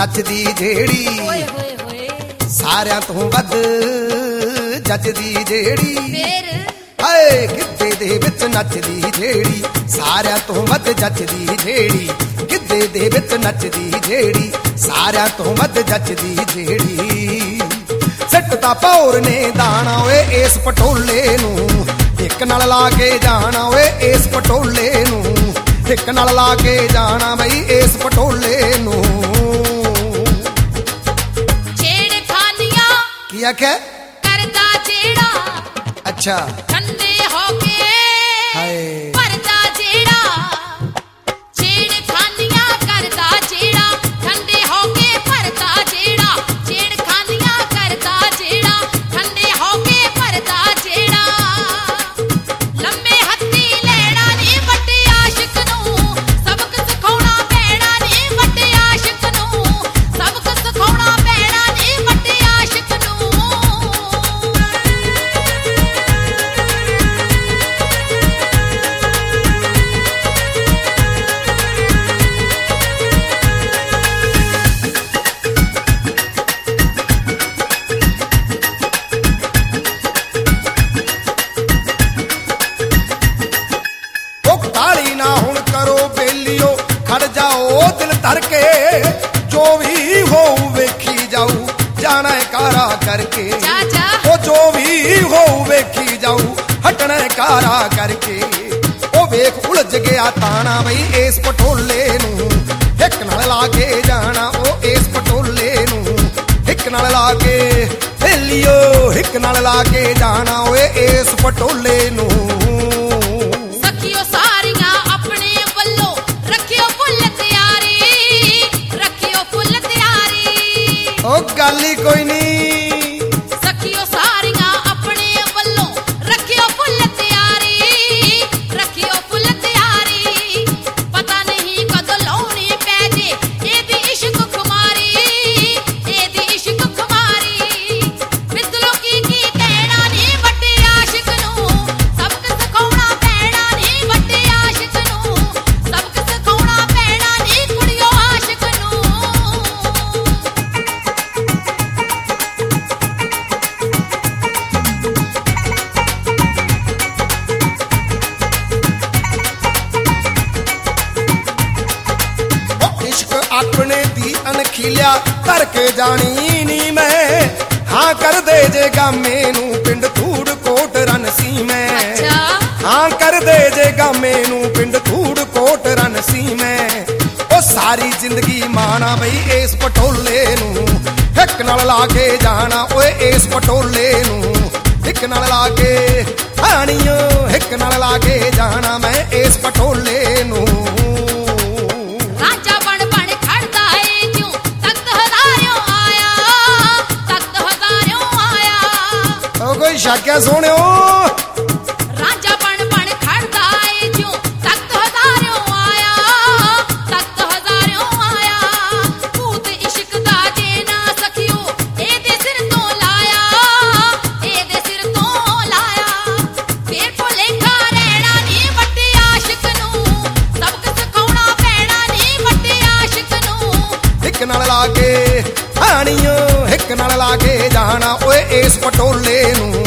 ਨੱਚਦੀ ਜਿਹੜੀ ਓਏ ਹੋਏ ਹੋਏ ਸਾਰਿਆਂ ਤੋਂ ਵੱਧ ਜੱਜਦੀ ਜਿਹੜੀ ਫੇਰ ਹਾਏ ਗਿੱਧੇ ਦੇ ਵਿੱਚ ਨੱਚਦੀ ਜਿਹੜੀ ਸਾਰਿਆਂ ਤੋਂ ਵੱਧ ਜੱਜਦੀ ਜਿਹੜੀ ਗਿੱਧੇ ਦੇ ਵਿੱਚ ਨੱਚਦੀ ਜਿਹੜੀ ਸਾਰਿਆਂ ਤੋਂ ਵੱਧ ਜੱਜਦੀ ਜਿਹੜੀ ਸਿੱਟ ਤਾਂ ਭੌਰ ਨੇ ਦਾਣਾ ਓਏ ਇਸ ਪਟੋਲੇ ਨੂੰ ਇੱਕ ਨਾਲ ਲਾ ਕੇ ਜਾਣਾ ਓਏ ਇਸ ਪਟੋਲੇ ਨੂੰ ਇੱਕ ਨਾਲ ਲਾ ਕੇ ਜਾਣਾ ਬਈ ਇਸ ਪਟੋਲੇ ਨੂੰ ਛੇੜਖਾਨੀਆਂ ਕੀ ਆਖਿਆ ਕਰਦਾ ਜਿਹੜਾ ਅੱਛਾ ਠੰਡੇ ਹੋ ਕੇ ਹਾਏ ਭਰਦਾ ਜਿਹੜਾ ਛੇੜਖਾਨੀਆਂ ਕਰਦਾ ਜਿਹੜਾ ਠੰਡੇ ਹੋ ਕੇ ਭਰਦਾ ਜਿਹੜਾ ਛੇੜਖਾਨੀਆਂ ਕਰਦਾ ਜਿਹੜਾ ਠੰਡੇ ਹੋ ਕੇ ਭਰਦਾ ਜਿਹੜਾ ਲੰਮੇ ਹੱਥੀ ਲੈਣਾ ਨੀ ਵੱਡੇ ਆਸ਼ਿਕ ਨੂੰ ਸਬਕ ਸਿਖਾਉਣਾ ਪੈਣਾ ਨੀ ਵੱਡੇ ਆਸ਼ਿਕ ਨੂੰ ਸਬਕ ਸਿਖਾਉਣਾ ਪੈਣਾ ਨੀ ਵੱਡੇ ਆਸ਼ਿਕ ਨੂੰ ਉਹ ਕਾਲੀ ਨਾ ਹੁਣ ਕਰੋ ਬੇਲੀਓ ਖੜ ਜਾਓ ਦਿਲ ਧਰ ਕੇ ਜੋ ਵੀ ਹੋਊ ਵੇਖੀ ਜਾਊ ਜਾਣਾ ਕਾਰਾ ਕਰਕੇ ਚਾਚਾ ਉਹ ਜੋ ਵੀ ਹੋਊ ਵੇਖੀ ਜਾਊ ਹਟਣਾ ਕਾਰਾ ਕਰਕੇ ਉਹ ਵੇਖ ਉਲਝ ਗਿਆ ਤਾਣਾ ਬਈ ਇਸ ਪਟੋਲੇ ਨੂੰ ਇੱਕ ਨਾਲ ਲਾ ਕੇ ਜਾਣਾ ਉਹ ਇਸ ਪਟੋਲੇ ਨੂੰ ਇੱਕ ਨਾਲ ਲਾ ਕੇ ਬੇਲੀਓ ਇੱਕ ਨਾਲ ਲਾ ਕੇ ਜਾਣਾ ਓਏ ਇਸ ਪਟੋਲੇ ਨੂੰ ਸਖੀਓ ਸਾਰੀਆਂ ਆਪਣੇ ਵੱਲੋਂ ਰੱਖਿਓ ਫੁੱਲ ਤਿਆਰੀ ਰੱਖਿਓ ਫੁੱਲ ਤਿਆਰੀ ਉਹ ਗੱਲ ਹੀ ਕੋਈ ਨਹੀਂ ਸਖੀਓ ਸਾਰੀਆਂ ਆਪਣੇ ਵੱਲੋਂ ਰੱਖਿਓ ਫੁੱਲ ਤਿਆਰੀ ਰੱਖਿਓ ਫੁੱਲ ਤਿਆਰੀ ਪਤਾ ਨਹੀਂ ਕਦੋਂ ਲਾਉਣੀ ਪੈ ਜੇ ਇਹਦੀ ਇਸ਼ਕ ਖੁਮਾਰੀ ਇਹਦੀ ਇਸ਼ਕ ਖੁਮਾਰੀ ਮਿੱਤਰੋ ਕੀ ਕਹਿਣਾ ਨੀ ਵੱਡੇ ਆਸ਼ਿਕ ਨੂੰ ਸਬਕ ਸਿਖਾਉਣਾ ਪੈਣਾ ਨੀ ਵੱਡੇ ਆਸ਼ਿਕ ਨੂੰ ਸਬਕ ਸਿਖਾਉਣਾ ਪੈਣਾ ਨੀ ਕੁੜੀਓ ਆਸ਼ਿਕ ਨੂੰ ਉਹ ਇਸ਼ਕ ਆਪਣੇ ਦੀ ਅਣਖੀਲਿਆ ਕਰਕੇ ਜਾਣੀ ਨੀ ਮੈਂ ਹਾਂ ਕਰਦੇ ਜੇ ਗਾਮੇ ਨੂੰ ਪਿੰਡ ਧੂੜ ਕੋਟ ਰਨ ਸੀ ਮੈਂ ਅੱਛਾ ਹਾਂ ਕਰਦੇ ਜੇ ਗਾਮੇ ਨੂੰ ਪਿੰਡ ਧੂੜ ਕੋਟ ਰਨ ਸੀ ਮੈਂ ਉਹ ਸਾਰੀ ਜ਼ਿੰਦਗੀ ਮਾਣਾ ਬਈ ਇਸ ਪਟੋਲੇ ਨੂੰ ਇੱਕ ਨਾਲ ਲਾ ਕੇ ਜਾਣਾ ਓਏ ਇਸ ਪਟੋਲੇ ਨੂੰ ਇੱਕ ਨਾਲ ਲਾ ਕੇ ਹਾਣੀਓ ਇੱਕ ਨਾਲ ਲਾ ਕੇ ਜਾਣਾ ਮੈਂ ਇਸ ਪਟੋਲੇ ਨੂੰ ਰਾਜਾ ਬਣ ਬਣ ਖੜਦਾ ਏ ਜਿਉਂ ਤਖਤ ਹਜ਼ਾਰਿਓਂ ਆਇਆ ਤਖਤ ਹਜ਼ਾਰਿਓਂ ਆਇਆ ਉਹ ਕੋਈ ਸ਼ਾਕਿਆ ਸੋਹਣਿਓ ਰਾਜਾ ਬਣ ਬਣ ਖੜਦਾ ਏ ਜਿਉਂ ਤਖਤ ਹਜ਼ਾਰਿਓਂ ਆਇਆ ਤਖਤ ਹਜ਼ਾਰਿਓਂ ਆਇਆ ਭੂਤ ਇਸ਼ਕ ਦਾ ਜੇ ਨਾ ਸਖਿਓ ਇਹਦੇ ਸਿਰ ਤੋਂ ਲਾਇਆ ਇਹਦੇ ਸਿਰ ਤੋਂ ਲਾਇਆ ਫੇਰ ਭੁਲੇਖਾ ਰਹਿਣਾ ਨੀ ਵੱਡੇ ਆਸ਼ਿਕ ਨੂੰ ਸਬਕ ਸਿਖਾਉਣਾ ਪੈਣਾ ਨੀ ਵੱਡੇ ਆਸ਼ਿਕ ਨੂੰ ਇੱਕ ਨਾਲ ਲਾ ਕੇ ਹਾਣੀਓ ਇੱਕ ਨਾਲ ਲਾ ਕੇ ਜਾਣਾ ਓਏ ਇਸ ਪਟੋਲੇ ਨੂੰ